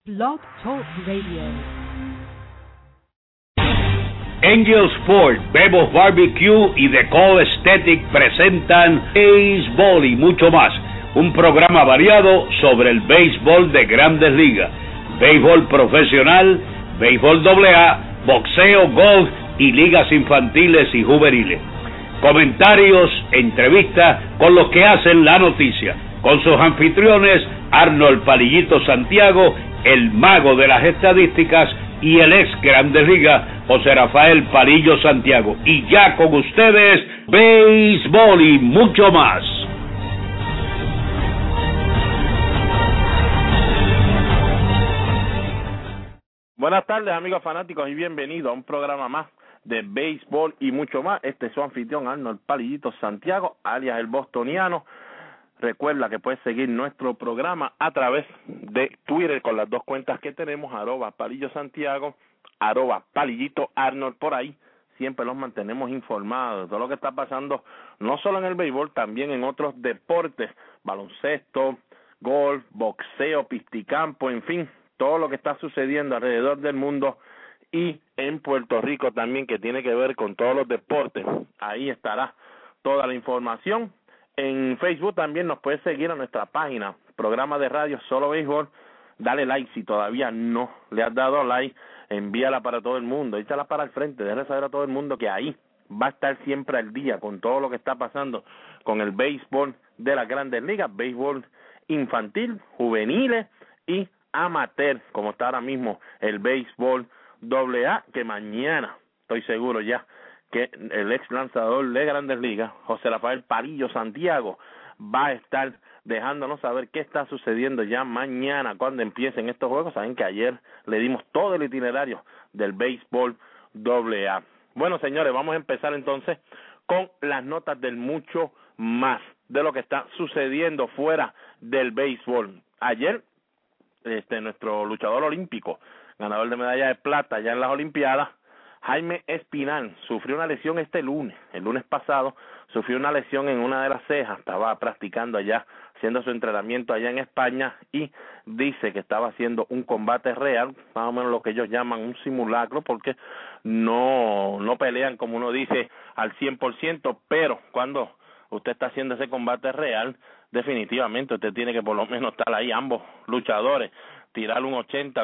Blog Talk Radio. Angel Sport, Bebo's Barbecue y The Call Aesthetic presentan Béisbol y mucho más, un programa variado sobre el béisbol de Grandes Ligas, béisbol profesional, béisbol AA, boxeo, golf y ligas infantiles y juveniles. Comentarios, entrevistas con los que hacen la noticia, con sus anfitriones Arnold Palillito Santiago, el mago de las estadísticas, y el ex Grandes Ligas, José Rafael Palillo Santiago. Y ya con ustedes, béisbol y mucho más. Buenas tardes, amigos fanáticos, y bienvenidos a un programa más de béisbol y mucho más. Este es su anfitrión Arnold Palillito Santiago, alias el bostoniano. Recuerda que puedes seguir nuestro programa a través de Twitter con las dos cuentas que tenemos, @Palillo Santiago, @Palillito Arnold. Por ahí siempre los mantenemos informados de todo lo que está pasando, no solo en el béisbol, también en otros deportes, baloncesto, golf, boxeo, piscicampo, en fin, todo lo que está sucediendo alrededor del mundo y en Puerto Rico también, que tiene que ver con todos los deportes. Ahí estará toda la información. En Facebook también nos puedes seguir a nuestra página, programa de radio Solo Béisbol. Dale like si todavía no le has dado like, envíala para todo el mundo, échala para el frente, déjale saber a todo el mundo que ahí va a estar siempre al día con todo lo que está pasando con el béisbol de las Grandes Ligas, béisbol infantil, juveniles y amateur, como está ahora mismo el béisbol AA, que mañana, estoy seguro ya, que el ex lanzador de Grandes Ligas, José Rafael Palillo Santiago, va a estar dejándonos saber qué está sucediendo ya mañana cuando empiecen estos juegos. Saben que ayer le dimos todo el itinerario del béisbol AA. Bueno, señores, vamos a empezar entonces con las notas del mucho más de lo que está sucediendo fuera del béisbol. Ayer, nuestro luchador olímpico, ganador de medalla de plata ya en las Olimpiadas, Jaime Espinal, sufrió una lesión el lunes pasado, sufrió una lesión en una de las cejas, estaba practicando allá, haciendo su entrenamiento allá en España, y dice que estaba haciendo un combate real, más o menos lo que ellos llaman un simulacro, porque no pelean, como uno dice, al 100%, pero cuando usted está haciendo ese combate real, definitivamente usted tiene que por lo menos estar ahí, ambos luchadores, tirar un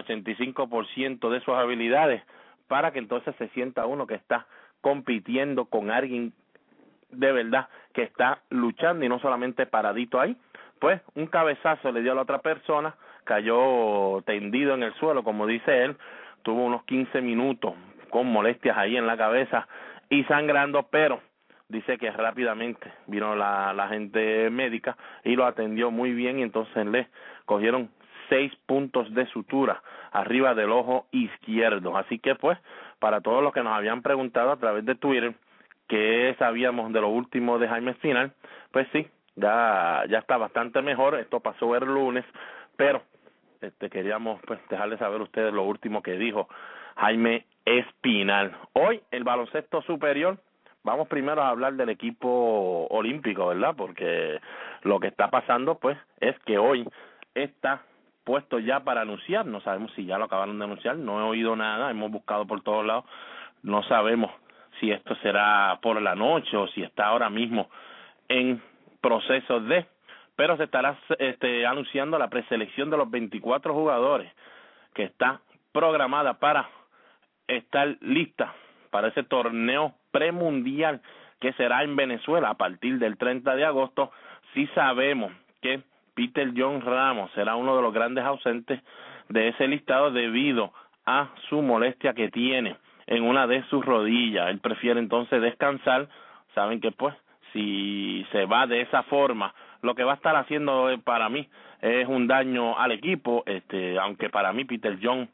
80-85% de sus habilidades, para que entonces se sienta uno que está compitiendo con alguien de verdad que está luchando y no solamente paradito ahí. Pues un cabezazo le dio a la otra persona, cayó tendido en el suelo, como dice él, tuvo unos 15 minutos con molestias ahí en la cabeza y sangrando, pero dice que rápidamente vino la gente médica y lo atendió muy bien, y entonces le cogieron 6 puntos de sutura arriba del ojo izquierdo. Así que pues, para todos los que nos habían preguntado a través de Twitter qué sabíamos de lo último de Jaime Espinal, pues sí, ya está bastante mejor. Esto pasó el lunes, pero queríamos pues dejarles saber a ustedes lo último que dijo Jaime Espinal. Hoy el baloncesto superior, vamos primero a hablar del equipo olímpico, ¿verdad? Porque lo que está pasando pues es que hoy está puesto ya para anunciar, no sabemos si ya lo acabaron de anunciar, no he oído nada, hemos buscado por todos lados, no sabemos si esto será por la noche o si está ahora mismo en proceso de, pero se estará anunciando la preselección de los 24 jugadores que está programada para estar lista para ese torneo premundial que será en Venezuela a partir del 30 de agosto. Sí sabemos que Peter John Ramos será uno de los grandes ausentes de ese listado debido a su molestia que tiene en una de sus rodillas. Él prefiere entonces descansar. Saben que pues si se va de esa forma, lo que va a estar haciendo para mí es un daño al equipo, aunque para mí Peter John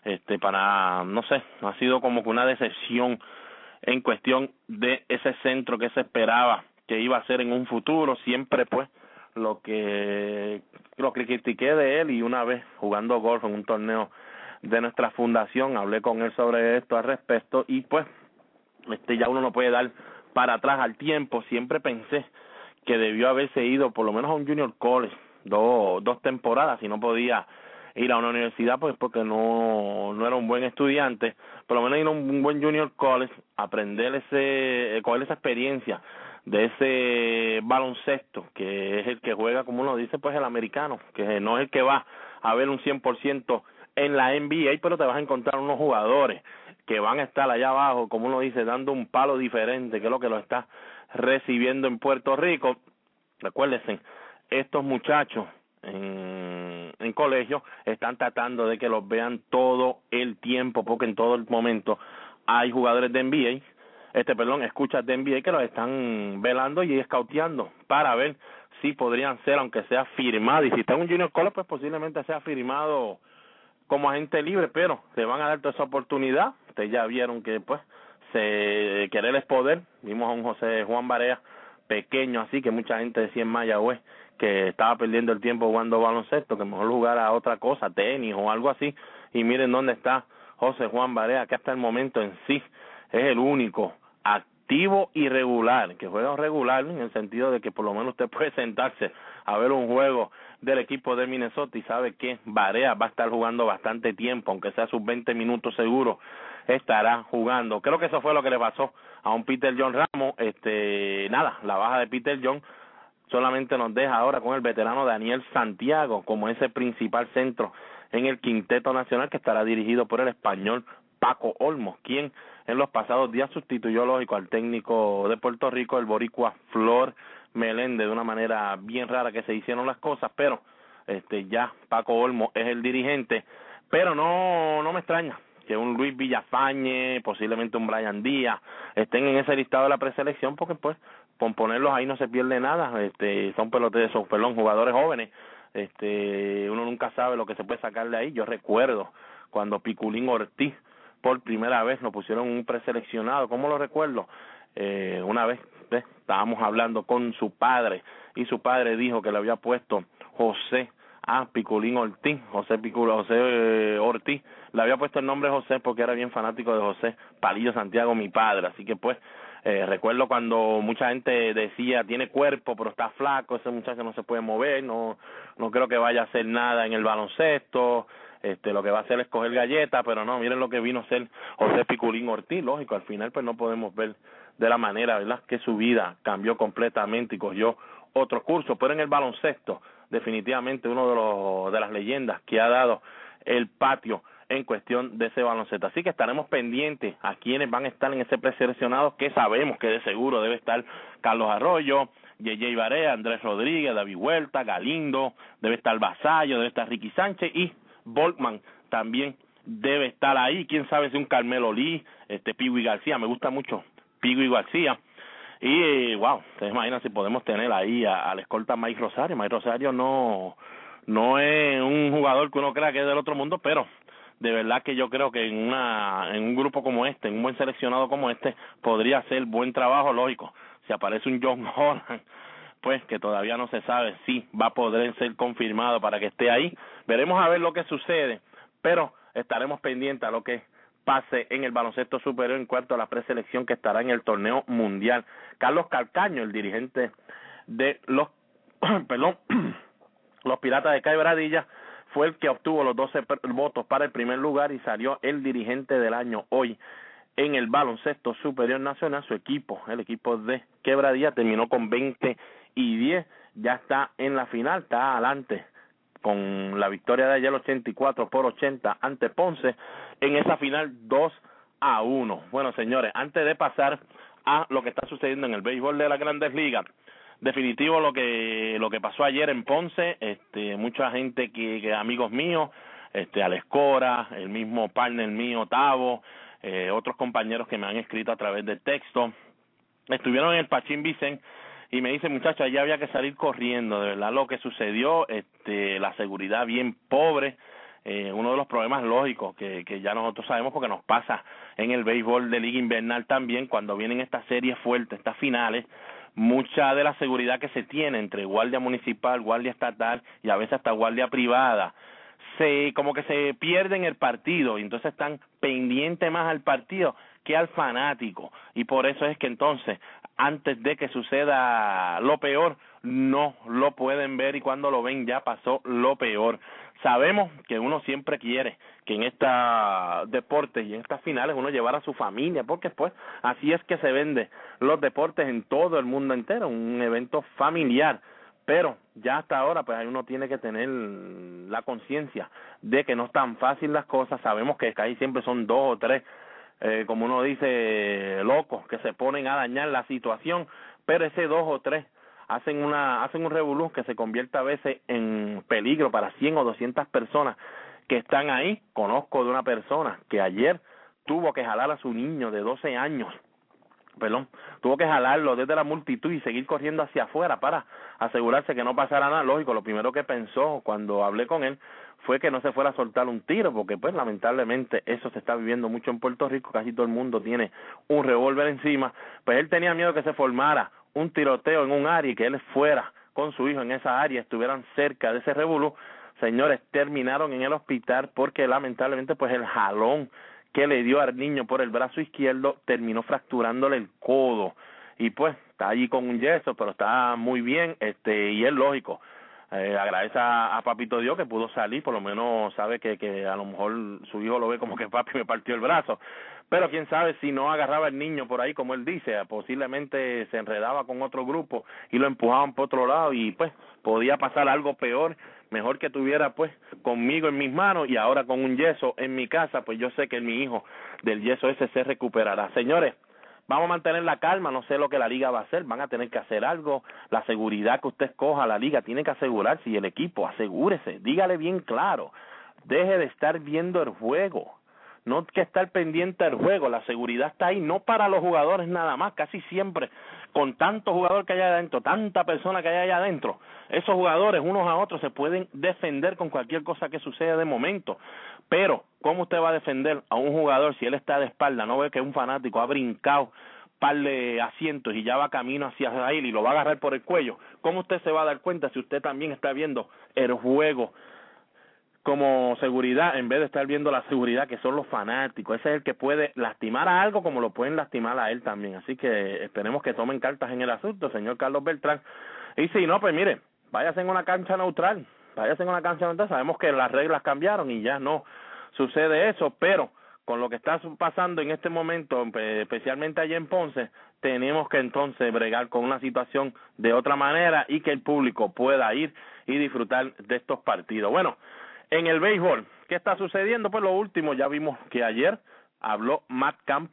no sé, ha sido como que una decepción en cuestión de ese centro que se esperaba que iba a ser en un futuro. Siempre pues lo que critiqué de él, y una vez jugando golf en un torneo de nuestra fundación hablé con él sobre esto al respecto, y pues ya uno no puede dar para atrás al tiempo. Siempre pensé que debió haberse ido por lo menos a un junior college dos temporadas si no podía ir a una universidad, pues porque no era un buen estudiante, por lo menos ir a un buen junior college, coger esa experiencia de ese baloncesto, que es el que juega, como uno dice, pues el americano, que no es el que va a ver un 100% en la NBA, pero te vas a encontrar unos jugadores que van a estar allá abajo, como uno dice, dando un palo diferente, que es lo que lo está recibiendo en Puerto Rico. Recuérdense, estos muchachos en colegio están tratando de que los vean todo el tiempo, porque en todo el momento hay jugadores de NBA, escuchas de NBA que los están velando y escauteando para ver si podrían ser, aunque sea firmado, y si está en un junior college, pues posiblemente sea firmado como agente libre, pero te van a dar toda esa oportunidad. Ustedes ya vieron que pues querer es poder. Vimos a un José Juan Barea pequeño así, que mucha gente decía en Mayagüez que estaba perdiendo el tiempo jugando baloncesto, que mejor jugara a otra cosa, tenis o algo así, y miren dónde está José Juan Barea, que hasta el momento en sí es el único activo y regular, que juega regular en el sentido de que por lo menos usted puede sentarse a ver un juego del equipo de Minnesota y sabe que Barea va a estar jugando bastante tiempo, aunque sea sus 20 minutos seguro, estará jugando. Creo que eso fue lo que le pasó a un Peter John Ramos. La baja de Peter John solamente nos deja ahora con el veterano Daniel Santiago como ese principal centro en el quinteto nacional, que estará dirigido por el español Paco Olmos, quien en los pasados días sustituyó lógico al técnico de Puerto Rico, el boricua Flor Meléndez, de una manera bien rara que se hicieron las cosas, pero ya Paco Olmos es el dirigente. Pero no me extraña que un Luis Villafañe, posiblemente un Brian Díaz, estén en ese listado de la preselección, porque pues con ponerlos ahí no se pierde nada. Son jugadores jóvenes. Uno nunca sabe lo que se puede sacar de ahí. Yo recuerdo cuando Piculín Ortiz por primera vez lo pusieron un preseleccionado. ¿Cómo lo recuerdo? Una vez estábamos hablando con su padre y su padre dijo que le había puesto José a Piculín Ortiz, José Ortiz, le había puesto el nombre José porque era bien fanático de José Palillo Santiago, mi padre. Así que pues recuerdo cuando mucha gente decía tiene cuerpo pero está flaco, ese muchacho no se puede mover, no creo que vaya a hacer nada en el baloncesto, lo que va a hacer es coger galletas, pero no, miren lo que vino a ser José Piculín Ortiz. Lógico, al final pues no podemos ver de la manera, ¿verdad?, que su vida cambió completamente y cogió otro curso, pero en el baloncesto definitivamente uno de las leyendas que ha dado el patio en cuestión de ese baloncesto. Así que estaremos pendientes a quienes van a estar en ese preseleccionado, que sabemos que de seguro debe estar Carlos Arroyo, Yeye Barea, Andrés Rodríguez, David Huerta, Galindo, debe estar Vasallo, debe estar Ricky Sánchez y Volkman también debe estar ahí. Quién sabe si un Carmelo Lee, Pigui García, me gusta mucho Pigui García. Y wow, se imaginan si podemos tener ahí al escolta Mike Rosario. Mike Rosario no es un jugador que uno crea que es del otro mundo, pero de verdad que yo creo que en un grupo como este, en un buen seleccionado como este, podría hacer buen trabajo. Lógico, si aparece un John Holland, pues que todavía no se sabe si va a poder ser confirmado para que esté ahí. Veremos a ver lo que sucede, pero estaremos pendientes a lo que pase en el baloncesto superior en cuanto a la preselección que estará en el torneo mundial. Carlos Calcaño, el dirigente de los los Piratas de Quebradilla, fue el que obtuvo los 12 votos para el primer lugar y salió el dirigente del año hoy en el baloncesto superior nacional. Su equipo, el equipo de Quebradilla, terminó con 20-10, ya está en la final, está adelante con la victoria de ayer 84-80 ante Ponce en esa final 2-1. Bueno, señores, antes de pasar a lo que está sucediendo en el béisbol de las Grandes Ligas, definitivo lo que pasó ayer en Ponce. Mucha gente que amigos míos, Alex Cora, el mismo partner mío Tavo, otros compañeros que me han escrito a través de texto, estuvieron en el Pachín Vicente y me dicen, muchachos, allá había que salir corriendo. De verdad lo que sucedió, la seguridad bien pobre, uno de los problemas lógicos que ya nosotros sabemos porque nos pasa en el béisbol de liga invernal también, cuando vienen estas series fuertes, estas finales, mucha de la seguridad que se tiene entre guardia municipal, guardia estatal y a veces hasta guardia privada, como que se pierden el partido y entonces están pendientes más al partido que al fanático, y por eso es que entonces antes de que suceda lo peor no lo pueden ver, y cuando lo ven ya pasó lo peor. sabemos que uno siempre quiere que en estos deportes y en estas finales uno llevara a su familia, porque pues así es que se vende los deportes en todo el mundo entero, un evento familiar. Pero ya hasta ahora pues uno tiene que tener la conciencia de que no es tan fácil las cosas. Sabemos que casi siempre son 2 o 3, como uno dice, locos que se ponen a dañar la situación, pero ese 2 o 3 hacen un revolú que se convierte a veces en peligro para 100 o 200 personas que están ahí. Conozco de una persona que ayer tuvo que jalar a su niño de 12 años, tuvo que jalarlo desde la multitud y seguir corriendo hacia afuera para asegurarse que no pasara nada. Lógico, lo primero que pensó cuando hablé con él fue que no se fuera a soltar un tiro, porque pues lamentablemente eso se está viviendo mucho en Puerto Rico, casi todo el mundo tiene un revólver encima. Pues él tenía miedo que se formara un tiroteo en un área y que él fuera con su hijo en esa área, estuvieran cerca de ese revolú. Señores, terminaron en el hospital porque lamentablemente pues el jalón que le dio al niño por el brazo izquierdo terminó fracturándole el codo, y pues está allí con un yeso, pero está muy bien, y es lógico, agradece a Papito Dios que pudo salir, por lo menos sabe que a lo mejor su hijo lo ve como que papi me partió el brazo, pero quién sabe si no agarraba el niño por ahí, como él dice, posiblemente se enredaba con otro grupo y lo empujaban por otro lado y pues podía pasar algo peor. Mejor que tuviera pues conmigo en mis manos y ahora con un yeso en mi casa, pues yo sé que mi hijo del yeso ese se recuperará. Señores, vamos a mantener la calma, no sé lo que la liga va a hacer, van a tener que hacer algo. La seguridad que usted escoja, la liga tiene que asegurarse, y el equipo, asegúrese, dígale bien claro, deje de estar viendo el juego, no que estar pendiente del juego. La seguridad está ahí, no para los jugadores nada más, casi siempre con tanto jugador que hay allá adentro, tanta persona que hay allá adentro, esos jugadores unos a otros se pueden defender con cualquier cosa que suceda de momento, pero ¿cómo usted va a defender a un jugador si él está de espalda? No ve que un fanático ha brincado par de asientos y ya va camino hacia él y lo va a agarrar por el cuello. ¿Cómo usted se va a dar cuenta si usted también está viendo el juego como seguridad, en vez de estar viendo la seguridad que son los fanáticos? Ese es el que puede lastimar a algo como lo pueden lastimar a él también. Así que esperemos que tomen cartas en el asunto, señor Carlos Beltrán. Y si no, pues mire, váyase en una cancha neutral, sabemos que las reglas cambiaron y ya no sucede eso, pero con lo que está pasando en este momento, especialmente allá en Ponce, tenemos que entonces bregar con una situación de otra manera y que el público pueda ir y disfrutar de estos partidos. Bueno, en el béisbol, ¿qué está sucediendo? Pues lo último, ya vimos que ayer habló Matt Kemp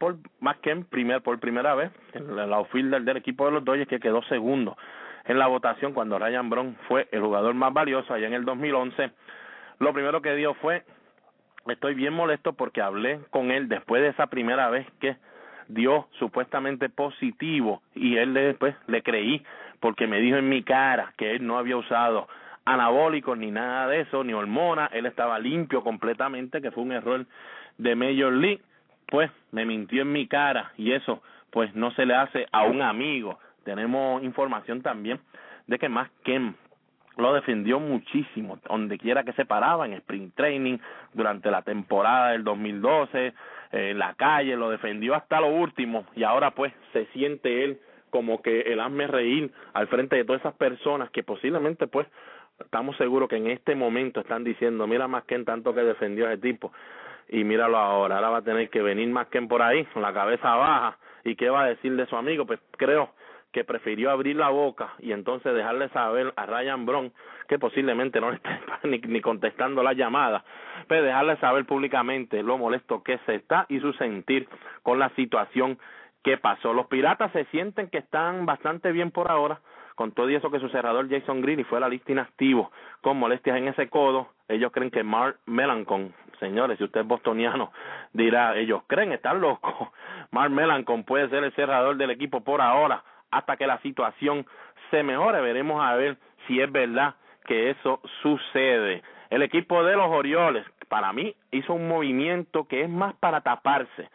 por primera vez, el outfielder del equipo de los Dodgers, que quedó segundo en la votación cuando Ryan Braun fue el jugador más valioso allá en el 2011. Lo primero que dio fue: estoy bien molesto porque hablé con él después de esa primera vez que dio supuestamente positivo, y él después le creí porque me dijo en mi cara que él no había usado anabólicos ni nada de eso, ni hormonas, él estaba limpio completamente, que fue un error de Major League. Pues me mintió en mi cara y eso pues no se le hace a un amigo. Tenemos información también de que Matt Kemp lo defendió muchísimo, donde quiera que se paraba, en Spring Training, durante la temporada del 2012, en la calle, lo defendió hasta lo último, y ahora pues se siente él como que el hazme reír al frente de todas esas personas que posiblemente pues estamos seguros que en este momento están diciendo: mira Matt Kemp tanto que defendió a ese tipo, y míralo ahora va a tener que venir Matt Kemp por ahí con la cabeza baja, y qué va a decir de su amigo. Pues creo que prefirió abrir la boca y entonces dejarle saber a Ryan Braun, que posiblemente no le esté ni contestando la llamada, pero dejarle saber públicamente lo molesto que se está y su sentir con la situación que pasó. Los Piratas se sienten que están bastante bien por ahora, con todo y eso que su cerrador Jason Greene fue a la lista inactivo con molestias en ese codo. Ellos creen que Mark Melancon, señores, si usted es bostoniano, dirá, ellos creen, están locos. Mark Melancon puede ser el cerrador del equipo por ahora, hasta que la situación se mejore. Veremos a ver si es verdad que eso sucede. El equipo de los Orioles, para mí, hizo un movimiento que es más para taparse.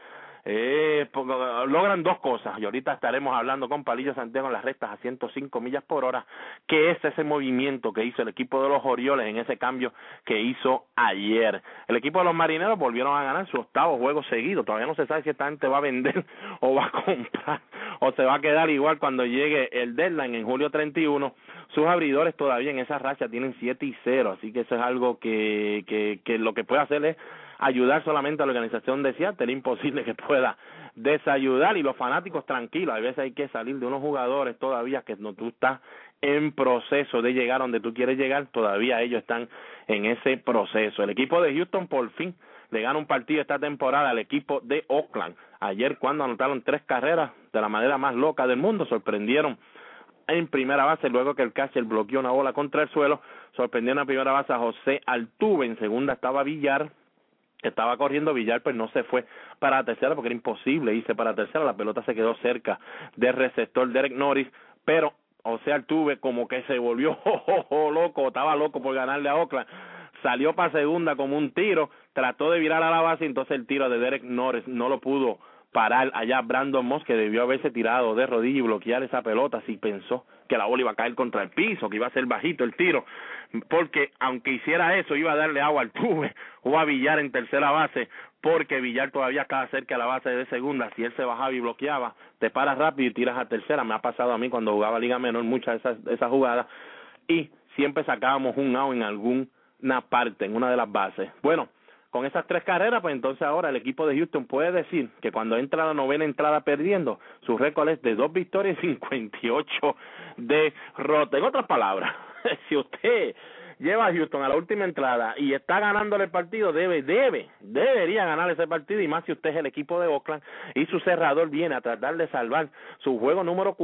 logran dos cosas, y ahorita estaremos hablando con Palillo Santiago en las rectas a 105 millas por hora, que es ese movimiento que hizo el equipo de los Orioles en ese cambio que hizo ayer. El equipo de los Marineros volvieron a ganar su 8º juego seguido, todavía no se sabe si esta gente va a vender o va a comprar, o se va a quedar igual cuando llegue el deadline en julio 31, sus abridores todavía en esa racha tienen 7-0, así que eso es algo que lo que puede hacer es ayudar solamente a la organización de Seattle, es imposible que pueda desayudar, y los fanáticos tranquilos, a veces hay que salir de unos jugadores todavía que no tú estás en proceso de llegar donde tú quieres llegar, todavía ellos están en ese proceso. El equipo de Houston por fin le gana un partido esta temporada al equipo de Oakland, ayer cuando anotaron 3 carreras de la manera más loca del mundo, sorprendieron en primera base, luego que el catcher bloqueó una bola contra el suelo, sorprendieron a primera base a José Altuve, en segunda estaba Villar, estaba corriendo Villar, pues no se fue para la tercera porque era imposible irse para la tercera, la pelota se quedó cerca del receptor Derek Norris, pero José Altuve como que se volvió loco, estaba loco por ganarle a Oakland, salió para segunda como un tiro, trató de virar a la base, entonces el tiro de Derek Norris no lo pudo parar allá Brandon Moss, que debió haberse tirado de rodilla y bloquear esa pelota si pensó que la bola iba a caer contra el piso, que iba a ser bajito el tiro, porque aunque hiciera eso iba a darle agua al Altuve o a Villar en tercera base, porque Villar todavía estaba cerca de la base de segunda, si él se bajaba y bloqueaba, te paras rápido y tiras a tercera. Me ha pasado a mí cuando jugaba Liga Menor muchas de esas jugadas, y siempre sacábamos un out en alguna parte, en una de las bases. Bueno, con esas 3 carreras, pues entonces ahora el equipo de Houston puede decir que cuando entra la novena entrada perdiendo, su récord es de 2 victorias y 58 derrotas. En otras palabras, si usted lleva a Houston a la última entrada y está ganándole el partido, debería ganar ese partido, y más si usted es el equipo de Oakland y su cerrador viene a tratar de salvar su juego número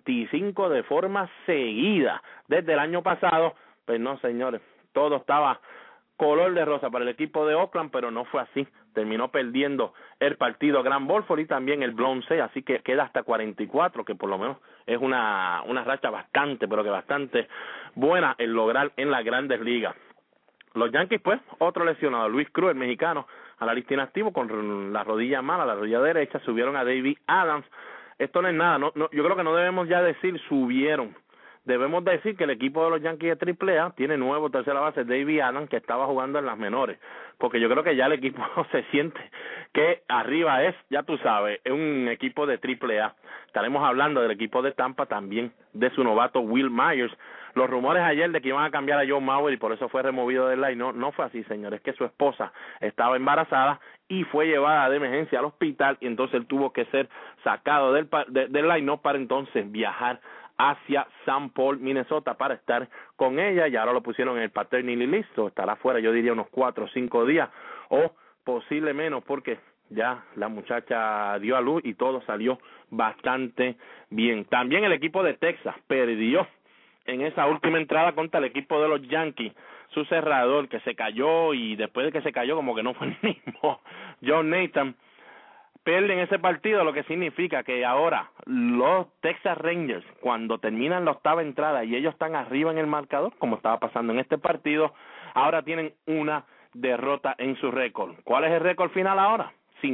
45 de forma seguida desde el año pasado. Pues no, señores, todo estaba color de rosa para el equipo de Oakland, pero no fue así. Terminó perdiendo el partido Gran Bolford y también el Blown 6, así que queda hasta 44, que por lo menos es una racha bastante, pero que bastante buena el lograr en las Grandes Ligas. Los Yankees, pues, otro lesionado, Luis Cruz, el mexicano, a la lista inactivo con la rodilla mala, la rodilla derecha, subieron a David Adams. Esto no es nada, no, yo creo que no debemos ya decir subieron. Debemos decir que el equipo de los Yankees de AAA tiene nuevo tercera base David Adams, que estaba jugando en las menores, porque yo creo que ya el equipo se siente que arriba es, ya tú sabes, es un equipo de AAA. Estaremos hablando del equipo de Tampa, también de su novato Will Myers. Los rumores ayer de que iban a cambiar a Joe Mauer y por eso fue removido del line, no fue así, señores, es que su esposa estaba embarazada y fue llevada de emergencia al hospital, y entonces él tuvo que ser sacado del line para entonces viajar hacia St. Paul, Minnesota, para estar con ella, y ahora lo pusieron en el paternity list, estará fuera, yo diría, unos 4 o 5 días, o posible menos, porque ya la muchacha dio a luz y todo salió bastante bien. También el equipo de Texas perdió en esa última entrada contra el equipo de los Yankees, su cerrador que se cayó, y después de que se cayó como que no fue el mismo, John Nathan, pierden ese partido, lo que significa que ahora los Texas Rangers, cuando terminan la 8ª entrada y ellos están arriba en el marcador, como estaba pasando en este partido, ahora tienen una derrota en su récord. ¿Cuál es el récord final ahora?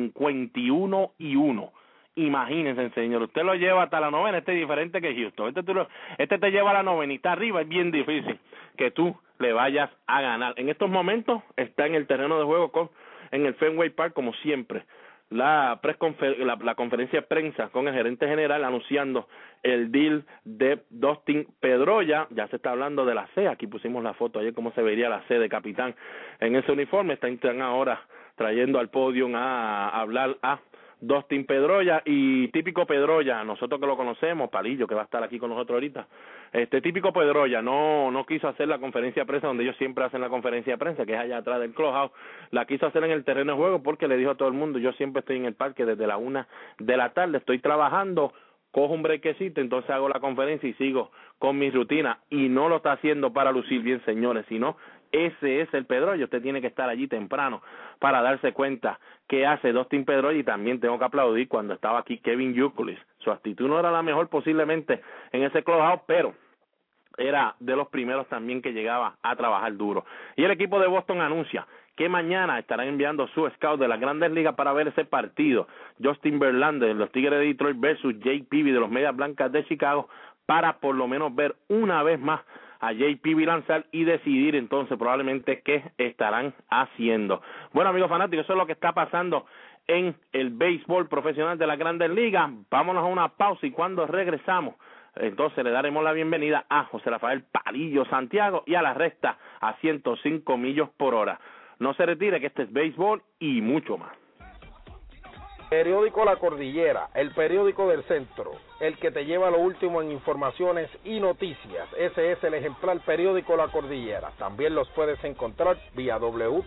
51-1. Imagínense, señor, usted lo lleva hasta la novena, este es diferente que Houston. Este te lleva a la novena y está arriba, es bien difícil que tú le vayas a ganar. En estos momentos está en el terreno de juego en el Fenway Park, como siempre, la conferencia de prensa con el gerente general anunciando el deal de Dustin Pedroia. Ya se está hablando de la C, aquí pusimos la foto ayer cómo se vería la C de capitán en ese uniforme. Están ahora trayendo al podio a hablar a Dustin Pedroia, y típico Pedroia, nosotros que lo conocemos, Palillo, que va a estar aquí con nosotros ahorita, típico Pedroia no quiso hacer la conferencia de prensa donde ellos siempre hacen la conferencia de prensa, que es allá atrás del clubhouse, la quiso hacer en el terreno de juego porque le dijo a todo el mundo, yo siempre estoy en el parque desde la 1 de la tarde, estoy trabajando, cojo un brequecito, entonces hago la conferencia y sigo con mi rutina, y no lo está haciendo para lucir bien, señores, sino ese es el Pedroia. Usted tiene que estar allí temprano para darse cuenta qué hace Dustin Pedroia, y también tengo que aplaudir cuando estaba aquí Kevin Youkilis. Su actitud no era la mejor posiblemente en ese clubhouse, pero era de los primeros también que llegaba a trabajar duro. Y el equipo de Boston anuncia que mañana estarán enviando su scout de las Grandes Ligas para ver ese partido. Justin Verlander de los Tigres de Detroit versus Jake Peavy de los Medias Blancas de Chicago, para por lo menos ver una vez más a Jake Peavy lanzar y decidir entonces probablemente qué estarán haciendo. Bueno, amigos fanáticos, eso es lo que está pasando en el béisbol profesional de las Grandes Ligas. Vámonos a una pausa y cuando regresamos, entonces le daremos la bienvenida a José Rafael Palillo Santiago y a la recta a 105 millas por hora. No se retire, que este es béisbol y mucho más. Periódico La Cordillera, el periódico del centro, el que te lleva lo último en informaciones y noticias. Ese es el ejemplar periódico La Cordillera. También los puedes encontrar vía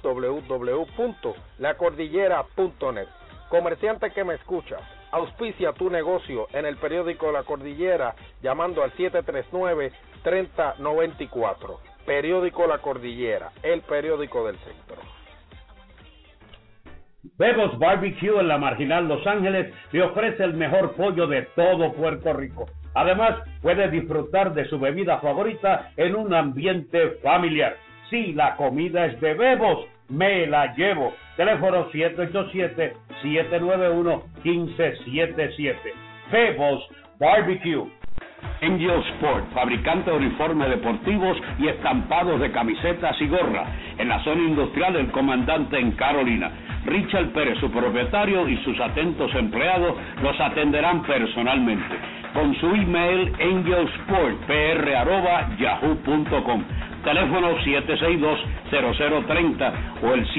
www.lacordillera.net. Comerciante que me escuchas, auspicia tu negocio en el periódico La Cordillera llamando al 739-3094. Periódico La Cordillera, el periódico del centro. Bebo's Barbecue en la Marginal Los Ángeles le ofrece el mejor pollo de todo Puerto Rico. Además, puede disfrutar de su bebida favorita en un ambiente familiar. Si la comida es de Bebo's, me la llevo. Teléfono 787-791-1577. Bebo's Barbecue. Angel Sport, fabricante de uniformes deportivos y estampados de camisetas y gorras, en la zona industrial del Comandante en Carolina. Richard Pérez, su propietario, y sus atentos empleados los atenderán personalmente. Con su email angelsportpr@yahoo.com. Teléfono 762-0030 o el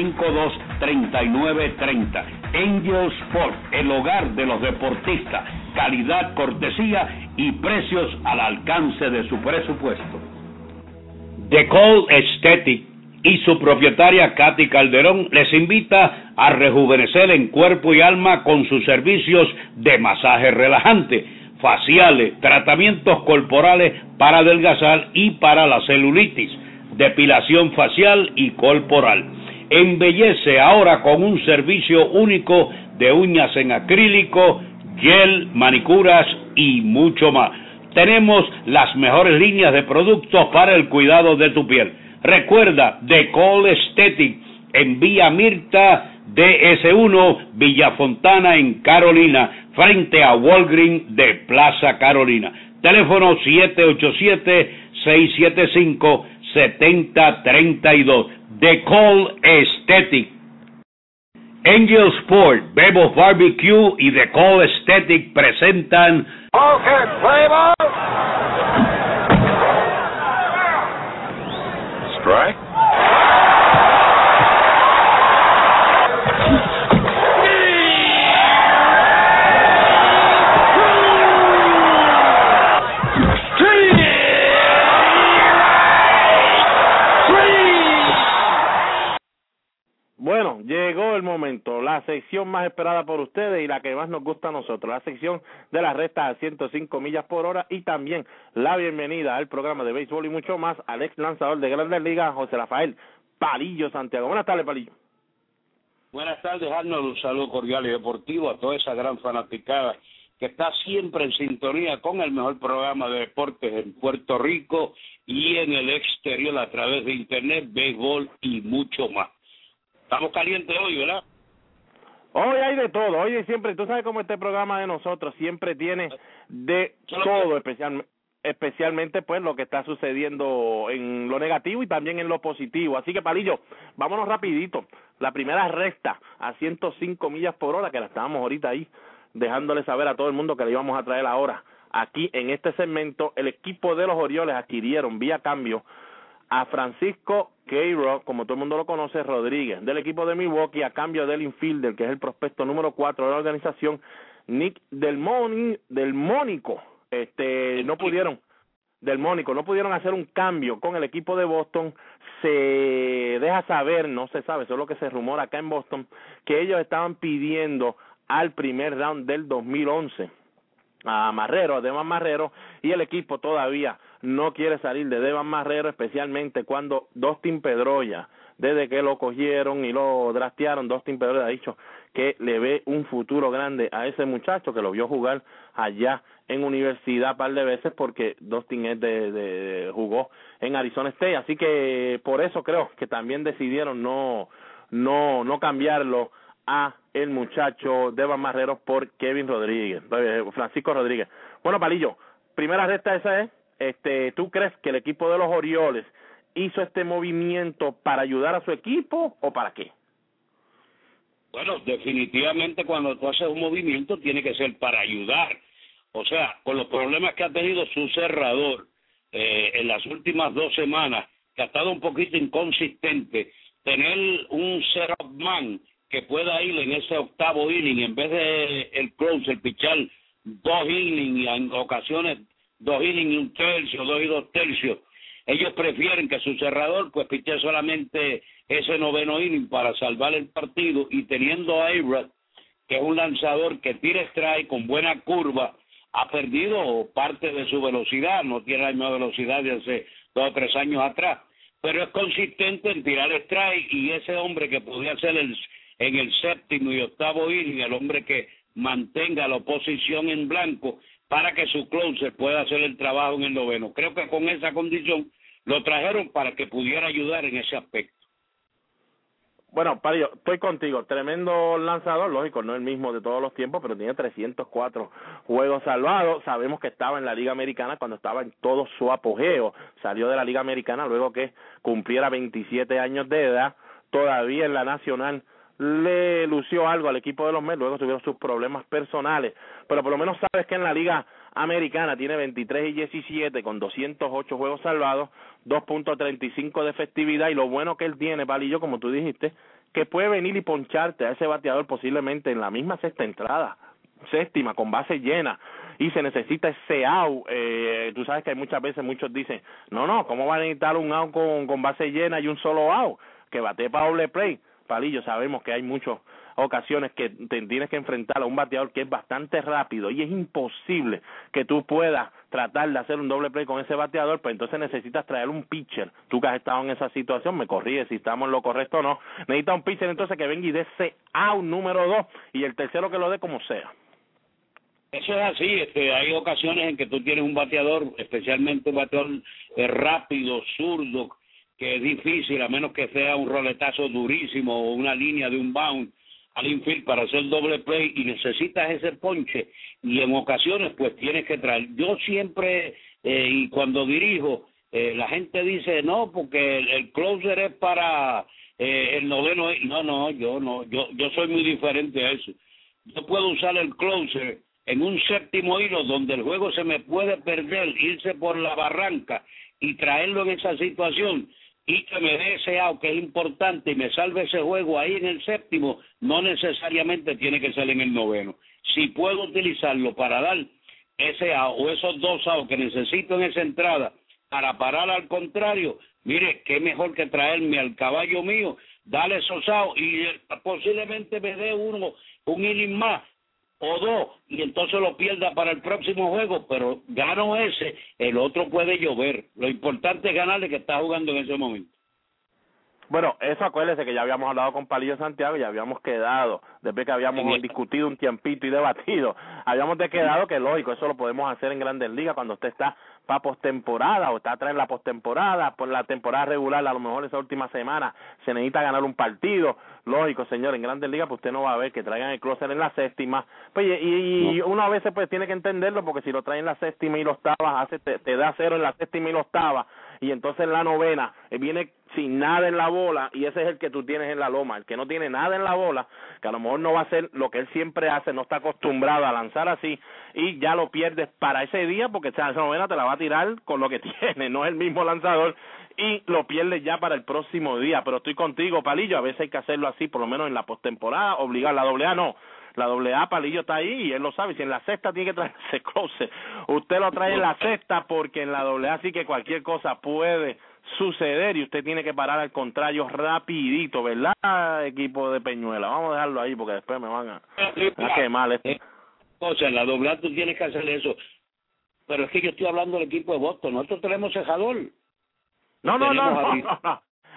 752-3930. Angel Sport, el hogar de los deportistas. Calidad, cortesía y precios al alcance de su presupuesto. The Call Aesthetic y su propietaria Katy Calderón les invita a rejuvenecer en cuerpo y alma con sus servicios de masaje relajante, faciales, tratamientos corporales para adelgazar y para la celulitis, depilación facial y corporal. Embellece ahora con un servicio único de uñas en acrílico, gel, manicuras y mucho más. Tenemos las mejores líneas de productos para el cuidado de tu piel. Recuerda, The Call Aesthetic en Vía Mirta, DS1, Villa Fontana en Carolina, frente a Walgreens de Plaza Carolina. Teléfono 787-675-7032. The Call Aesthetic. Angel Sport, Bebo's Barbecue y The Call Aesthetic presentan Okay, play ball. Strike. Bueno, llegó el momento, la sección más esperada por ustedes y la que más nos gusta a nosotros, la sección de las rectas a 105 millas por hora, y también la bienvenida al programa de béisbol y mucho más al ex lanzador de Grandes Ligas, José Rafael Palillo Santiago. Buenas tardes, Palillo. Buenas tardes, Arnold. Un saludo cordial y deportivo a toda esa gran fanaticada que está siempre en sintonía con el mejor programa de deportes en Puerto Rico y en el exterior a través de internet, béisbol y mucho más. Estamos calientes hoy, ¿verdad? Hoy hay de todo, hoy siempre, tú sabes cómo este programa de nosotros siempre tiene de todo, especialmente pues lo que está sucediendo en lo negativo y también en lo positivo. Así que, Palillo, vámonos rapidito. La primera recta a 105 millas por hora, que la estábamos ahorita ahí dejándole saber a todo el mundo que le íbamos a traer ahora. Aquí en este segmento, el equipo de los Orioles adquirieron vía cambio a Francisco K-Rock, como todo el mundo lo conoce, Rodríguez, del equipo de Milwaukee, a cambio del infielder, que es el prospecto número 4 de la organización, Nick Delmónico. No pudieron hacer un cambio con el equipo de Boston. Se deja saber, no se sabe, eso es lo que se rumora acá en Boston, que ellos estaban pidiendo al primer round del 2011 a Deván Marrero, y el equipo todavía no quiere salir de Deván Marrero, especialmente cuando Dustin Pedroia desde que lo cogieron y lo draftearon. Dustin Pedroia ha dicho que le ve un futuro grande a ese muchacho, que lo vio jugar allá en universidad un par de veces, porque Dustin es jugó en Arizona State, así que por eso creo que también decidieron no cambiarlo a el muchacho Devan Marrero por Francisco Rodríguez. Bueno, Palillo, primera recta esa es, ¿tú crees que el equipo de los Orioles hizo este movimiento para ayudar a su equipo o para qué? Bueno, definitivamente cuando tú haces un movimiento tiene que ser para ayudar. O sea, con los problemas que ha tenido su cerrador en las últimas 2 semanas, que ha estado un poquito inconsistente, tener un setup man que pueda ir en ese octavo inning en vez de el closer, pichar 2 innings y en ocasiones 2 innings y 1 tercio, 2 y 2 tercios. Ellos prefieren que su cerrador pues piche solamente ese 9º inning para salvar el partido, y teniendo a A-Rod, que es un lanzador que tira strike con buena curva, ha perdido parte de su velocidad, no tiene la misma velocidad de hace 2 o 3 años atrás, pero es consistente en tirar strike, y ese hombre que podía ser en el 7º y 8º inning, el hombre que mantenga la oposición en blanco para que su closer pueda hacer el trabajo en el 9º. Creo que con esa condición lo trajeron para que pudiera ayudar en ese aspecto. Bueno, Palillo, estoy contigo. Tremendo lanzador, lógico, no el mismo de todos los tiempos, pero tiene 304 juegos salvados. Sabemos que estaba en la Liga Americana cuando estaba en todo su apogeo. Salió de la Liga Americana luego que cumpliera 27 años de edad. Todavía en la Nacional le lució algo al equipo de los Mets, luego tuvieron sus problemas personales, pero por lo menos sabes que en la Liga Americana tiene 23 y 17 con 208 juegos salvados, 2.35 de efectividad, y lo bueno que él tiene, Palillo, como tú dijiste, que puede venir y poncharte a ese bateador posiblemente en la misma séptima, con base llena, y se necesita ese out. Tú sabes que hay muchas veces muchos dicen, no, ¿cómo va a necesitar un out con base llena y un solo out? Que bate para doble play. Palillo, sabemos que hay muchas ocasiones que te tienes que enfrentar a un bateador que es bastante rápido, y es imposible que tú puedas tratar de hacer un doble play con ese bateador, pues entonces necesitas traer un pitcher. Tú que has estado en esa situación, me corrige si estamos en lo correcto o no. Necesitas un pitcher entonces que venga y dé ese out número 2, y el tercero que lo dé como sea. Eso es así, hay ocasiones en que tú tienes un bateador, especialmente un bateador rápido, zurdo, que es difícil, a menos que sea un roletazo durísimo o una línea de un bound al infield para hacer doble play, y necesitas ese ponche, y en ocasiones pues tienes que traer. Yo siempre, y cuando dirijo, la gente dice, no, porque el closer es para el 9º. Yo soy muy diferente a eso. Yo puedo usar el closer en un 7º hilo donde el juego se me puede perder, irse por la barranca y traerlo en esa situación, y que me dé ese out que es importante y me salve ese juego ahí en el 7º, no necesariamente tiene que ser en el 9º. Si puedo utilizarlo para dar ese out o esos 2 outs que necesito en esa entrada para parar al contrario, mire, qué mejor que traerme al caballo mío, darle esos outs y posiblemente me dé un inning más o 2, y entonces lo pierda para el próximo juego, pero gano ese, el otro puede llover. Lo importante es ganarle que está jugando en ese momento. Bueno, eso acuérdese que ya habíamos hablado con Palillo Santiago, y habíamos quedado, después que habíamos discutido un tiempito y debatido, habíamos quedado que lógico, eso lo podemos hacer en Grandes Ligas cuando usted está para postemporada o está atrás en la postemporada. Por la temporada regular, a lo mejor esa última semana se necesita ganar un partido. Lógico, señor, en Grandes Ligas pues usted no va a ver que traigan el closer en la 7ª, pues, y uno a veces pues tiene que entenderlo, porque si lo traen en la 7ª y la 8ª, te da 0 en la 7ª y la 8ª, y entonces en la 9ª viene sin nada en la bola, y ese es el que tú tienes en la loma, el que no tiene nada en la bola, que a lo mejor no va a hacer lo que él siempre hace, no está acostumbrado a lanzar así, y ya lo pierdes para ese día, porque esa 9ª te la va a tirar con lo que tiene, no es el mismo lanzador, y lo pierdes ya para el próximo día. Pero estoy contigo, Palillo, a veces hay que hacerlo así, por lo menos en la postemporada, obligar. La AA no, la AA, Palillo está ahí y él lo sabe. Si en la 6ª tiene que traerse closer, usted lo trae en la 6ª, porque en la AA sí que cualquier cosa puede suceder y usted tiene que parar al contrario rapidito, ¿verdad, equipo de Peñuela? Vamos a dejarlo ahí porque después me van a quemar O sea, en la AA tú tienes que hacer eso, pero es que yo estoy hablando del equipo de Boston. Nosotros tenemos cejador. No.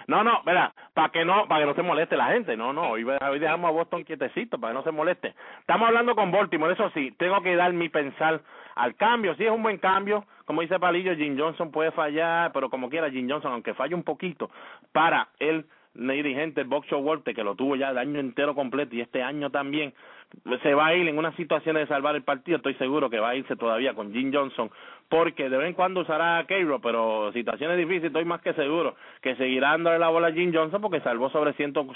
No, ¿verdad? Para que no se moleste la gente. No, hoy dejamos a Boston quietecito para que no se moleste. Estamos hablando con Baltimore, eso sí, tengo que dar mi pensar al cambio. Sí, es un buen cambio. Como dice Palillo, Jim Johnson puede fallar, pero como quiera, Jim Johnson, aunque falle un poquito, para el dirigente, el Buck Showalter, que lo tuvo ya el año entero completo y este año también, se va a ir en una situación de salvar el partido. Estoy seguro que va a irse todavía con Jim Johnson, porque de vez en cuando usará a K-Rob, pero situaciones difíciles, estoy más que seguro que seguirá dándole la bola a Jim Johnson, porque salvó sobre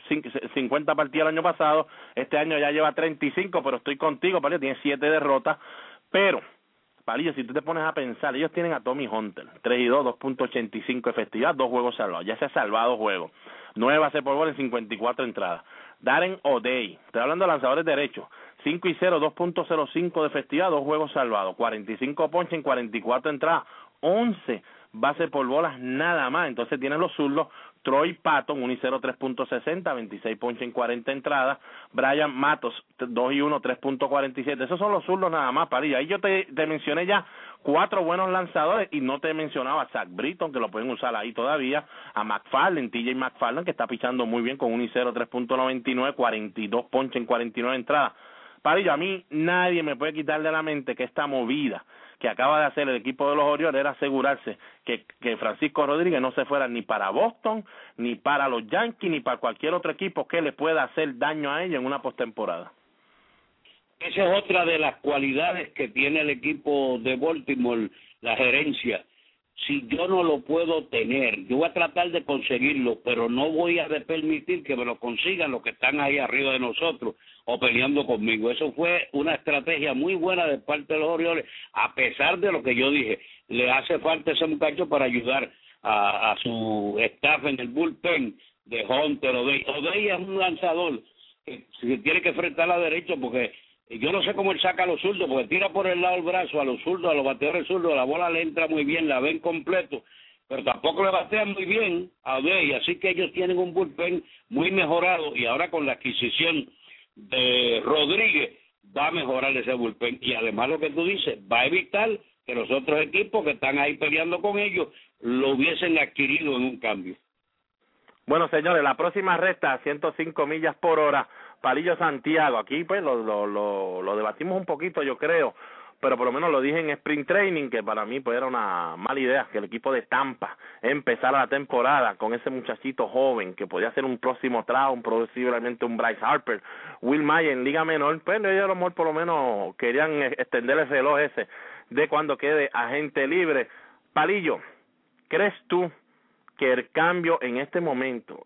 150 partidos el año pasado. Este año ya lleva 35, pero estoy contigo, Palillo, tiene 7 derrotas, pero Palillo, si tú te pones a pensar, ellos tienen a Tommy Hunter, 3-2, 2.85 efectividad, 2 juegos salvados, ya se ha salvado juegos, 9 bases por bola en 54 entradas. Darren O'Day, estoy hablando de lanzadores derechos, 5-0, 2.05 de efectividad, 2 juegos salvados, 45 ponches en 44 entradas, 11 bases por bolas nada más. Entonces tienen los zurdos, Troy Patton, 1-0, 3.60, 26 ponches en 40 entradas, Brian Matos, 2-1, 3.47, esos son los zurdos nada más, Palillo. Ahí yo te mencioné ya 4 buenos lanzadores y no te mencionaba a Zach Britton, que lo pueden usar ahí todavía, a McFarland, TJ McFarland, que está pichando muy bien con 1-0, 3.99, 42 ponches en 49 entradas. Palillo, a mí nadie me puede quitar de la mente que esta movida que acaba de hacer el equipo de los Orioles era asegurarse que Francisco Rodríguez no se fuera ni para Boston, ni para los Yankees, ni para cualquier otro equipo que le pueda hacer daño a ellos en una postemporada. Esa es otra de las cualidades que tiene el equipo de Baltimore, la gerencia. Si yo no lo puedo tener, yo voy a tratar de conseguirlo, pero no voy a permitir que me lo consigan los que están ahí arriba de nosotros o peleando conmigo. Eso fue una estrategia muy buena de parte de los Orioles, a pesar de lo que yo dije. Le hace falta ese muchacho para ayudar a su staff en el bullpen de Hunter. O'Day es un lanzador que se tiene que enfrentar a la derecha, porque yo no sé cómo él saca a los zurdos, porque tira por el lado del brazo a los zurdos, a los bateadores zurdos, la bola le entra muy bien, la ven completo, pero tampoco le batean muy bien a O'Day, así que ellos tienen un bullpen muy mejorado, y ahora con la adquisición de Rodríguez va a mejorar ese bullpen, y además lo que tú dices, va a evitar que los otros equipos que están ahí peleando con ellos lo hubiesen adquirido en un cambio. Bueno, señores, la próxima recta a 105 millas por hora, Palillo Santiago. Aquí pues lo debatimos un poquito, yo creo, pero por lo menos lo dije en Spring Training, que para mí pues era una mala idea que el equipo de Tampa empezara la temporada con ese muchachito joven que podía ser un próximo Trout, posiblemente un Bryce Harper, Will Myers en Liga Menor. Pues ellos a lo mejor por lo menos querían extender el reloj ese de cuando quede agente libre. Palillo, ¿crees tú que el cambio en este momento,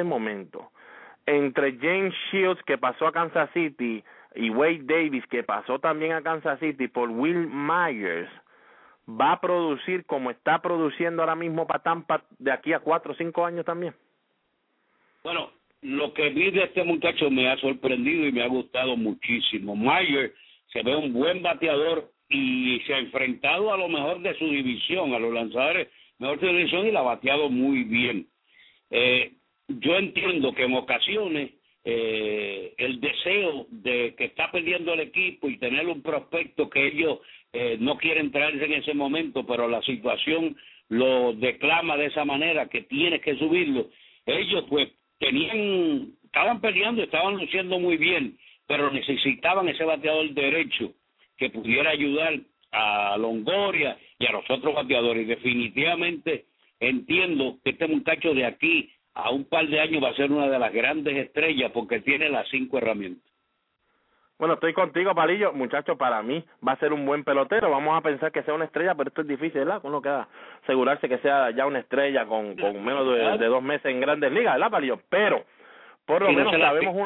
entre James Shields, que pasó a Kansas City, y Wade Davis, que pasó también a Kansas City, por Will Myers, va a producir como está produciendo ahora mismo para Tampa de aquí a 4 o 5 años también? Bueno, lo que vi de este muchacho me ha sorprendido y me ha gustado muchísimo. Myers se ve un buen bateador y se ha enfrentado a lo mejor de su división, a los lanzadores mejor de su división, y la ha bateado muy bien. Yo entiendo que en ocasiones el deseo de que está perdiendo el equipo y tener un prospecto que ellos no quieren traerse en ese momento, pero la situación lo declama de esa manera, que tienes que subirlo. Ellos pues estaban peleando, estaban luciendo muy bien, pero necesitaban ese bateador derecho que pudiera ayudar a Longoria y a los otros bateadores. Y definitivamente entiendo que este muchacho de aquí a un par de años va a ser una de las grandes estrellas, porque tiene las 5 herramientas. Bueno, estoy contigo, Palillo. Muchacho, para mí va a ser un buen pelotero. Vamos a pensar que sea una estrella, pero esto es difícil, ¿verdad? Uno queda asegurarse que sea ya una estrella con menos de 2 meses en Grandes Ligas, ¿verdad, Palillo? Pero por lo menos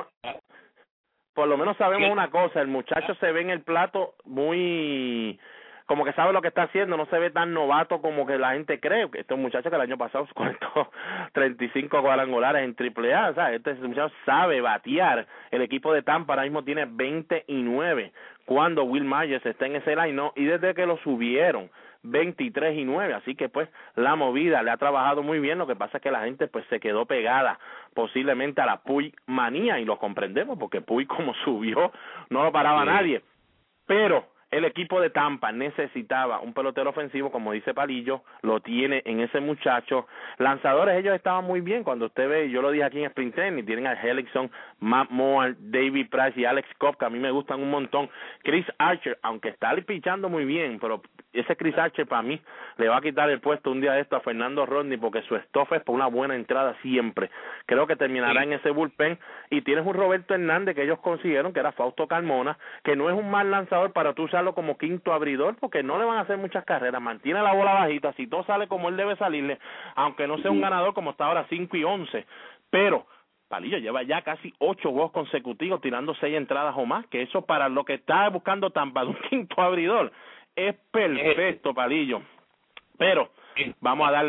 sabemos una cosa. El muchacho se ve en el plato muy, como que sabe lo que está haciendo, no se ve tan novato como que la gente cree. Este muchacho que el año pasado conectó 35 cuadrangulares en AAA, ¿sabes? Este muchacho sabe batear. El equipo de Tampa ahora mismo tiene 29 cuando Will Myers está en ese line, y desde que lo subieron 23-9, así que pues la movida le ha trabajado muy bien. Lo que pasa es que la gente pues se quedó pegada posiblemente a la Puig manía, y lo comprendemos porque Puig como subió no lo paraba nadie, pero el equipo de Tampa necesitaba un pelotero ofensivo, como dice Palillo, lo tiene en ese muchacho. Lanzadores, ellos estaban muy bien. Cuando usted ve, yo lo dije aquí en Spring Training, tienen a Hellickson, Matt Moore, David Price y Alex Cobb, que a mí me gustan un montón. Chris Archer, aunque está pichando muy bien, pero ese Chris Archer para mí le va a quitar el puesto un día de esto a Fernando Rodney, porque su stuff es por una buena entrada siempre. Creo que terminará en ese bullpen. Y tienes un Roberto Hernández que ellos consiguieron, que era Fausto Carmona, que no es un mal lanzador para tú usarlo como quinto abridor, porque no le van a hacer muchas carreras, mantiene la bola bajita, si todo sale como él debe salirle, aunque no sea un ganador como está ahora 5-11, pero Palillo lleva ya casi 8 juegos consecutivos tirando 6 entradas o más, que eso para lo que está buscando Tampa de un quinto abridor es perfecto, Palillo. Pero vamos a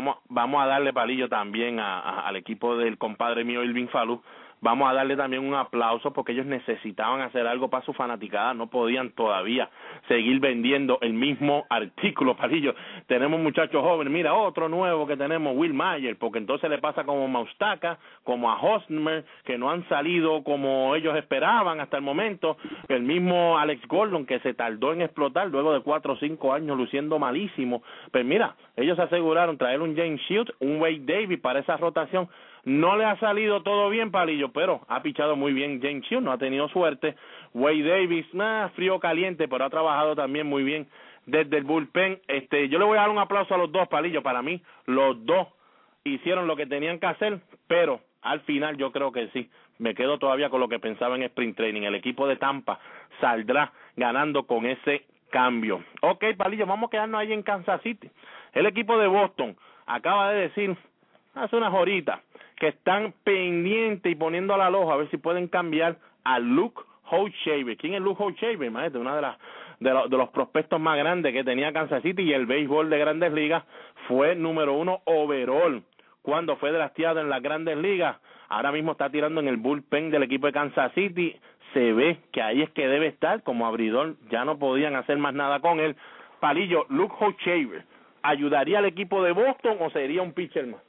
darle Palillo también al equipo del compadre mío Irving Falú. Vamos a darle también un aplauso porque ellos necesitaban hacer algo para su fanaticada, no podían todavía seguir vendiendo el mismo artículo, Palillo. Tenemos muchachos jóvenes, mira, otro nuevo que tenemos, Will Mayer, porque entonces le pasa como Maustaka, como a Hosmer, que no han salido como ellos esperaban hasta el momento, el mismo Alex Gordon, que se tardó en explotar luego de 4 o 5 años luciendo malísimo. Pues mira, ellos aseguraron traer un James Shields, un Wade Davis para esa rotación. No le ha salido todo bien, Palillo, pero ha pichado muy bien James Shields, no ha tenido suerte. Wade Davis, frío caliente, pero ha trabajado también muy bien desde el bullpen. Yo le voy a dar un aplauso a los dos, Palillo. Para mí, los dos hicieron lo que tenían que hacer, pero al final yo creo que sí. Me quedo todavía con lo que pensaba en Spring Training. El equipo de Tampa saldrá ganando con ese cambio. Ok, Palillo, vamos a quedarnos ahí en Kansas City. El equipo de Boston acaba de decir hace unas horitas que están pendientes y poniendo a la loja a ver si pueden cambiar a Luke Hochshaber. ¿Quién es Luke Hochshaber, maestro? Una de los prospectos más grandes que tenía Kansas City, y el béisbol de Grandes Ligas. Fue número 1 overall cuando fue drafteado en las Grandes Ligas. Ahora mismo está tirando en el bullpen del equipo de Kansas City. Se ve que ahí es que debe estar como abridor. Ya no podían hacer más nada con él. Palillo, Luke Hochshaber, ¿ayudaría al equipo de Boston o sería un pitcher más?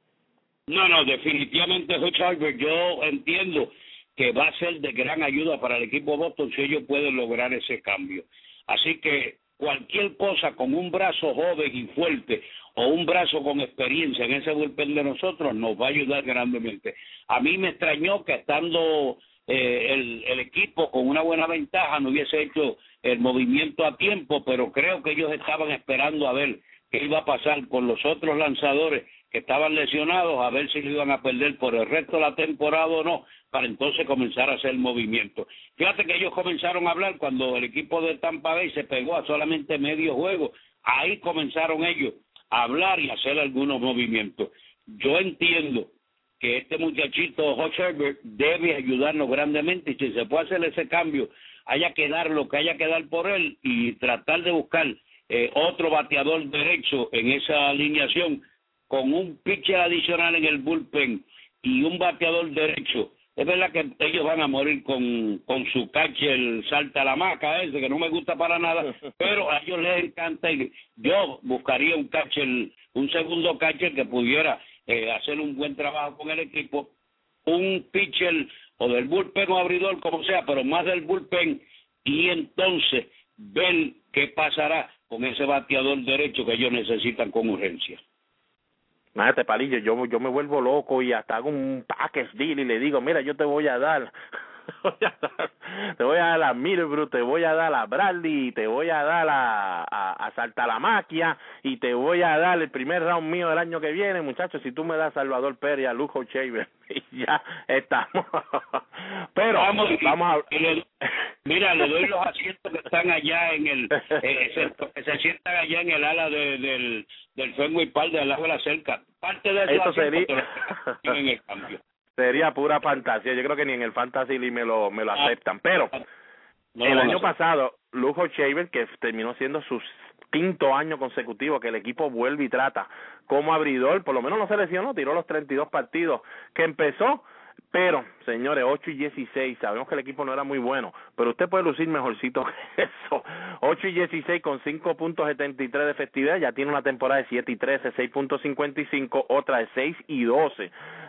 No, definitivamente Hochshaber, yo entiendo que va a ser de gran ayuda para el equipo de Boston si ellos pueden lograr ese cambio. Así que cualquier cosa con un brazo joven y fuerte o un brazo con experiencia en ese bullpen de nosotros nos va a ayudar grandemente. A mí me extrañó que estando el equipo con una buena ventaja no hubiese hecho el movimiento a tiempo, pero creo que ellos estaban esperando a ver qué iba a pasar con los otros lanzadores que estaban lesionados, a ver si lo iban a perder por el resto de la temporada o no, para entonces comenzar a hacer movimiento. Fíjate que ellos comenzaron a hablar cuando el equipo de Tampa Bay se pegó a solamente medio juego. Ahí comenzaron ellos a hablar y a hacer algunos movimientos. Yo entiendo que este muchachito Hochshaber debe ayudarnos grandemente, y si se puede hacer ese cambio, haya que dar lo que haya que dar por él y tratar de buscar otro bateador derecho en esa alineación con un pitcher adicional en el bullpen y un bateador derecho. Es verdad que ellos van a morir con su catcher salta la maca ese, que no me gusta para nada, pero a ellos les encanta, y yo buscaría un catcher, un segundo catcher que pudiera hacer un buen trabajo con el equipo, un pitcher o del bullpen o abridor, como sea, pero más del bullpen, y entonces ver qué pasará con ese bateador derecho que ellos necesitan con urgencia. Nada, Palillo, yo me vuelvo loco y hasta hago un package deal y le digo, mira, yo te voy a dar a Middlebrough, te voy a dar a Bradley, te voy a dar a Saltalamaquia y te voy a dar el primer round mío del año que viene, muchachos, si tú me das a Salvador Pérez, a Luke Hochshaber, y ya estamos. Pero vamos a... Mira, le doy los asientos que están allá en el que se sientan allá en el ala del Fenway Park del lado de la cerca. Parte de eso sería en el cambio. Sería pura fantasía. Yo creo que ni en el Fantasy League me lo aceptan. Pero el año pasado, Luke Hochshaber, que terminó siendo su 5º año consecutivo que el equipo vuelve y trata como abridor, por lo menos no se lesionó, tiró los 32 partidos que empezó. Pero, señores, 8-16, sabemos que el equipo no era muy bueno, pero usted puede lucir mejorcito que eso. 8-16 con 5.73 de efectividad, ya tiene una temporada de 7-13, 6.55, otra de 6-12.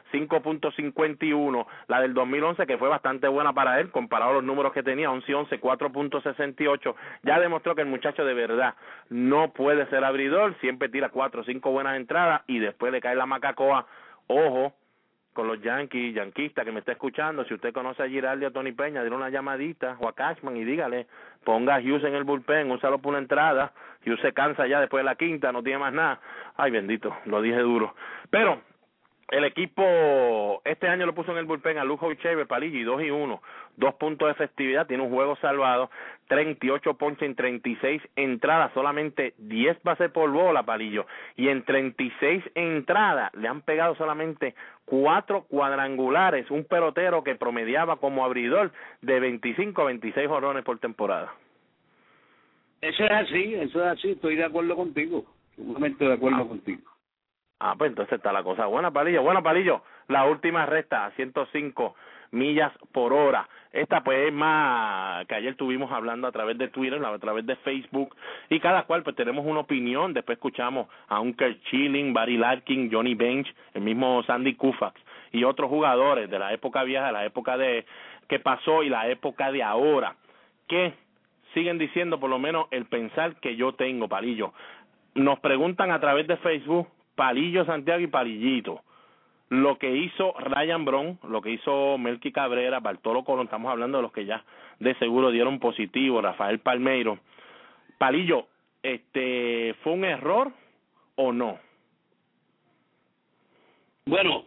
5.51, la del 2011 que fue bastante buena para él, comparado a los números que tenía, 11-11, 4.68, ya demostró que el muchacho de verdad no puede ser abridor, siempre tira 4 o 5 buenas entradas y después le cae la macacoa. Ojo con los yanquistas que me está escuchando, si usted conoce a Giraldi o a Tony Peña, dile una llamadita o a Cashman y dígale, ponga a Hughes en el bullpen, úsalo por una entrada, Hughes se cansa ya después de la quinta, no tiene más nada. Ay, bendito, lo dije duro. Pero el equipo este año lo puso en el bullpen a Lujo Shaver, Palillo, y 2-1, 2 puntos de efectividad, tiene un juego salvado, 38 ponches en 36 entradas, solamente 10 bases por bola, Palillo, y en 36 entradas le han pegado solamente 4 cuadrangulares, un pelotero que promediaba como abridor de 25 a 26 jonrones por temporada. Eso es así, estoy de acuerdo contigo, sumamente de acuerdo contigo. Pues entonces está la cosa buena, Palillo. Bueno, Palillo, la última recta a 105 millas por hora. Esta pues es más que ayer estuvimos hablando a través de Twitter, a través de Facebook, y cada cual pues tenemos una opinión. Después escuchamos a un Kurt Schilling, Barry Larkin, Johnny Bench, el mismo Sandy Koufax y otros jugadores de la época vieja, la época de que pasó y la época de ahora, que siguen diciendo por lo menos el pensar que yo tengo, Palillo. Nos preguntan a través de Facebook, Palillo Santiago y Palillito, lo que hizo Ryan Braun, lo que hizo Melky Cabrera, Bartolo Colón, estamos hablando de los que ya de seguro dieron positivo, Rafael Palmeiro. Palillo, ¿fue un error o no? Bueno,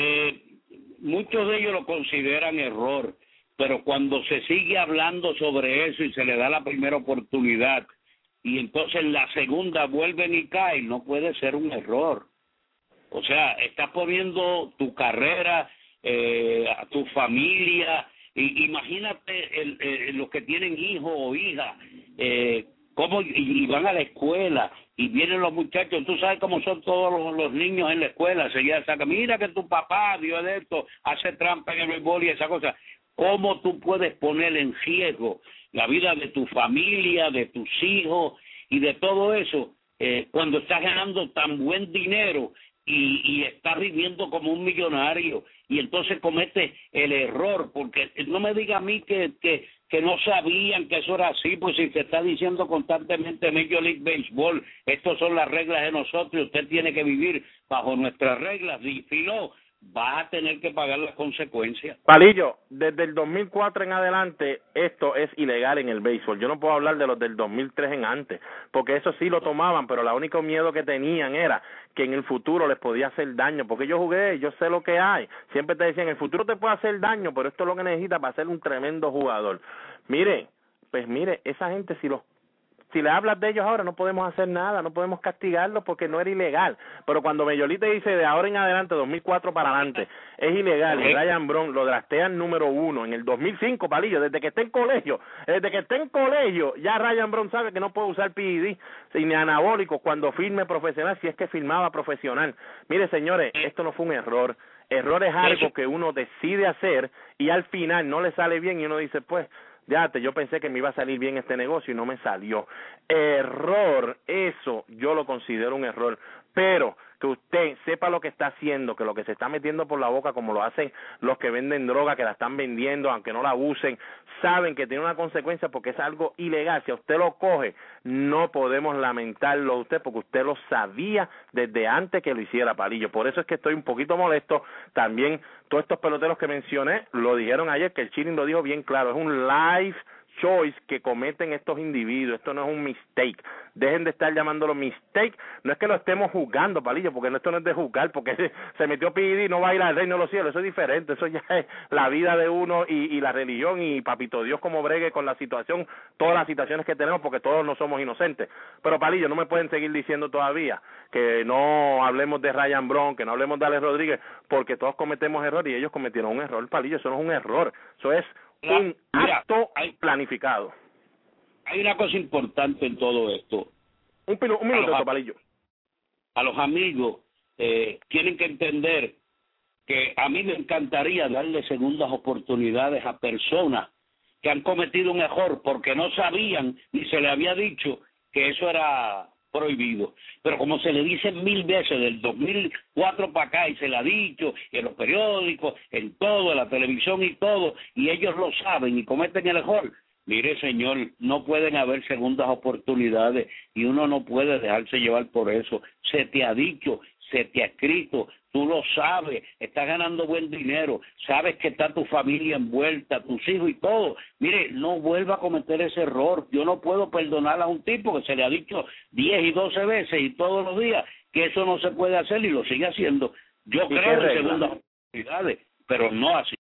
muchos de ellos lo consideran error, pero cuando se sigue hablando sobre eso y se le da la primera oportunidad, y entonces la segunda vuelven y caen, no puede ser un error. O sea, estás poniendo tu carrera, a tu familia, y imagínate los que tienen hijos o hijas, cómo y van a la escuela, y vienen los muchachos, tú sabes cómo son todos los niños en la escuela, seguida sacan, mira que tu papá dio de esto, hace trampa en el béisbol y esa cosa. ¿Cómo tú puedes poner en riesgo la vida de tu familia, de tus hijos y de todo eso cuando estás ganando tan buen dinero y estás viviendo como un millonario? Y entonces cometes el error, porque no me diga a mí que no sabían que eso era así, pues si te está diciendo constantemente Major League Baseball, estas son las reglas de nosotros, usted tiene que vivir bajo nuestras reglas, y si no, vas a tener que pagar las consecuencias. Palillo, desde el 2004 en adelante esto es ilegal en el béisbol. Yo no puedo hablar de los del 2003 en antes, porque eso sí lo tomaban, pero el único miedo que tenían era que en el futuro les podía hacer daño, porque yo jugué, yo sé lo que hay. Siempre te decían, en el futuro te puede hacer daño, pero esto es lo que necesitas para ser un tremendo jugador. Mire, esa gente si le hablas de ellos ahora no podemos hacer nada, no podemos castigarlos porque no era ilegal. Pero cuando Meyolita dice de ahora en adelante, 2004 para adelante, es ilegal, y Ryan Braun lo draftean número 1 en el 2005, Palillo, desde que esté en colegio, ya Ryan Braun sabe que no puede usar PED ni anabólicos cuando firme profesional, si es que firmaba profesional. Mire, señores, esto no fue un error. Error es algo que uno decide hacer y al final no le sale bien y uno dice, pues, yo pensé que me iba a salir bien este negocio y no me salió. Error, eso yo lo considero un error, pero que usted sepa lo que está haciendo, que lo que se está metiendo por la boca, como lo hacen los que venden droga, que la están vendiendo, aunque no la usen, saben que tiene una consecuencia porque es algo ilegal. Si a usted lo coge, no podemos lamentarlo a usted porque usted lo sabía desde antes que lo hiciera, Palillo. Por eso es que estoy un poquito molesto. También todos estos peloteros que mencioné lo dijeron ayer, que el Schilling lo dijo bien claro, es un live choice que cometen estos individuos, esto no es un mistake, dejen de estar llamándolo mistake, no es que lo estemos juzgando, Palillo, porque esto no es de juzgar, porque se metió PED y no va a ir al reino de los cielos, eso es diferente, eso ya es la vida de uno y la religión y papito Dios como bregue con la situación, todas las situaciones que tenemos, porque todos no somos inocentes. Pero Palillo, no me pueden seguir diciendo todavía que no hablemos de Ryan Braun, que no hablemos de Alex Rodríguez, porque todos cometemos errores y ellos cometieron un error, Palillo, eso no es un error, eso es un acto planificado. Hay una cosa importante en todo esto. Un minuto, Palillo. A los amigos tienen que entender que a mí me encantaría darle segundas oportunidades a personas que han cometido un error porque no sabían ni se le había dicho que eso era prohibido. Pero como se le dice 1000 veces del 2004 para acá, y se le ha dicho en los periódicos, en todo, en la televisión y todo, y ellos lo saben y cometen el error. Mire, señor, no pueden haber segundas oportunidades y uno no puede dejarse llevar por eso. Se te ha dicho, se te ha escrito, tú lo sabes, estás ganando buen dinero, sabes que está tu familia envuelta, tus hijos y todo. Mire, no vuelva a cometer ese error. Yo no puedo perdonar a un tipo que se le ha dicho 10 y 12 veces y todos los días que eso no se puede hacer y lo sigue haciendo. Yo creo en segundas oportunidades, pero no así.